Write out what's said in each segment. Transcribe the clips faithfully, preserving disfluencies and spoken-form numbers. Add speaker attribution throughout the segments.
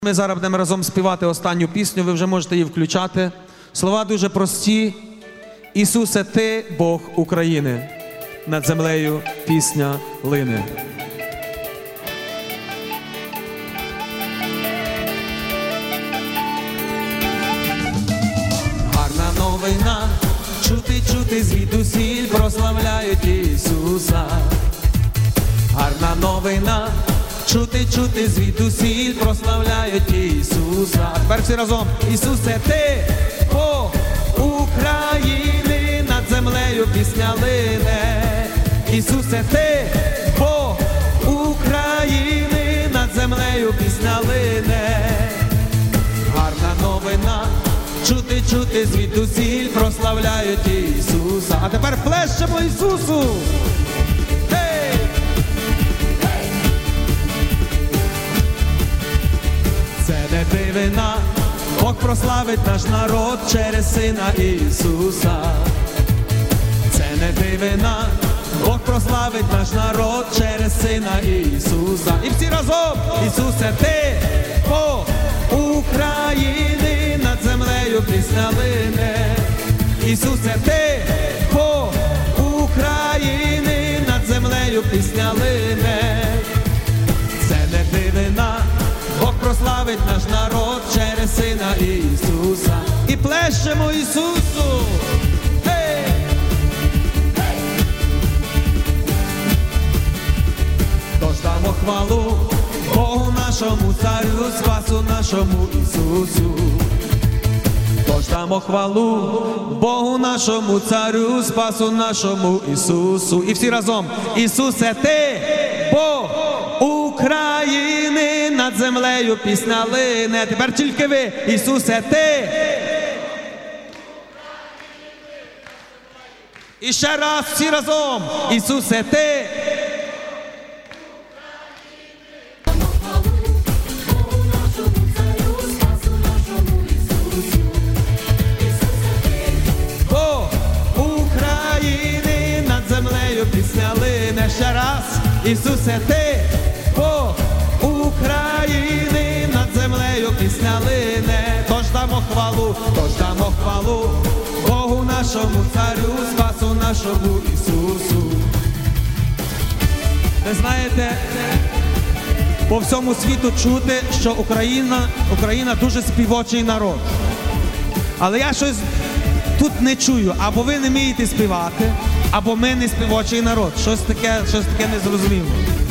Speaker 1: Ми зараз будемо разом співати останню пісню, ви вже можете її включати. Слова дуже прості. Ісусе, Ти – Бог України. Над землею пісня лине. Гарна новина, чути, чути звідусіль, прославляють Ісуса. Гарна новина, чути, чути звідусіль, прославляють Ісуса. А тепер всі разом. Ісусе, Ти – Бог України, над землею пісня лине. Ісусе, Ти – Бог України, над землею пісня лине. Гарна новина, чути, чути звідусіль, прославляють Ісуса. А тепер плещемо Ісусу. Це не дивина, Бог прославить наш народ через Сина Ісуса. Це не дивина, Бог прославить наш народ через Сина Ісуса. І всі разом. Ісусе, Ти – Бог України, над землею пісня лине. Ісусе, Ти – Бог України, над землею пісня лине. Це не дивина, Бог прославить наш народ через Сина Ісуса. І плещемо Ісусу. Гей! Тож дамо хвалу Богу нашому Царю, Спасу нашому Ісусу. Тож дамо хвалу Богу нашому Царю, Спасу нашому Ісусу. І всі разом. Ісусе, Ти – Бог України, над землею пісня лине. Тепер тільки ви. Ісусе, Ти. І ще раз всі разом. Ісусе, Ти. Бог України, над землею пісня лине. Ще раз. Ісусе, Ти. Бог України, над землею пісня лине. Тож дамо хвалу, тож дамо хвалу Богу нашому Царю, Спасу нашому Ісусу. Ви знаєте, по всьому світу чути, що Україна, Україна дуже співочий народ. Але я щось тут не чую. Або ви не вмієте співати, або ми не співочий народ. Щось таке, щось таке незрозуміло.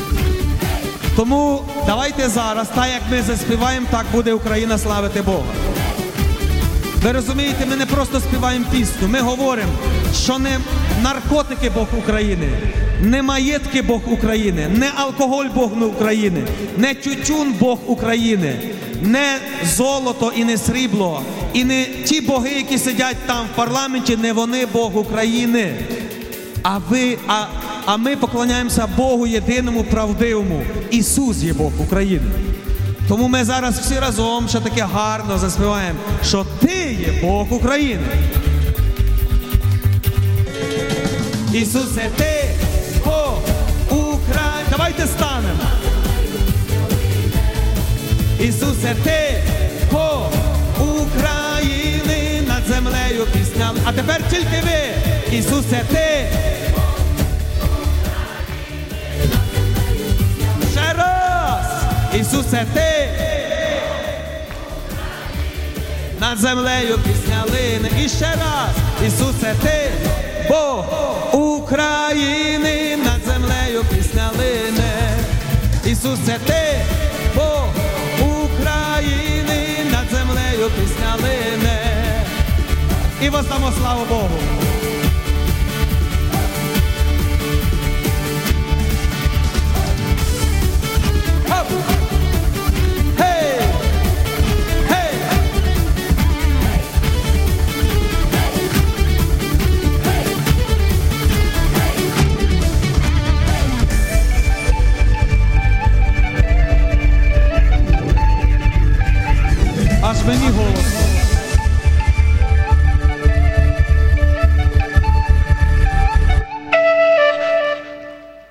Speaker 1: Тому давайте зараз, так як ми заспіваємо, так буде Україна славити Бога. Ви розумієте, ми не просто співаємо пісню, ми говоримо, що не наркотики Бог України, не маєтки Бог України, не алкоголь Бог України, не тютюн Бог України, не золото і не срібло, і не ті боги, які сидять там в парламенті, не вони Бог України. А ви, а, а ми поклоняємося Богу єдиному, правдивому. Ісус є Бог України. Тому ми зараз всі разом ще таке гарно заспіваємо, що Ти є Бог України. Ісусе, Ти Бог України. Давайте станемо. Ісусе, Ти Бог України, над землею пісня. А тепер тільки ви. Ісусе, Ти. Ще раз. Ісусе, Ти. Над землею пісня лине. І ще раз. Ісусе, Ти. Бог України, над землею пісня лине. Ісусе, Ти. Бог України, над землею пісня лине. І воздамо славу Богу.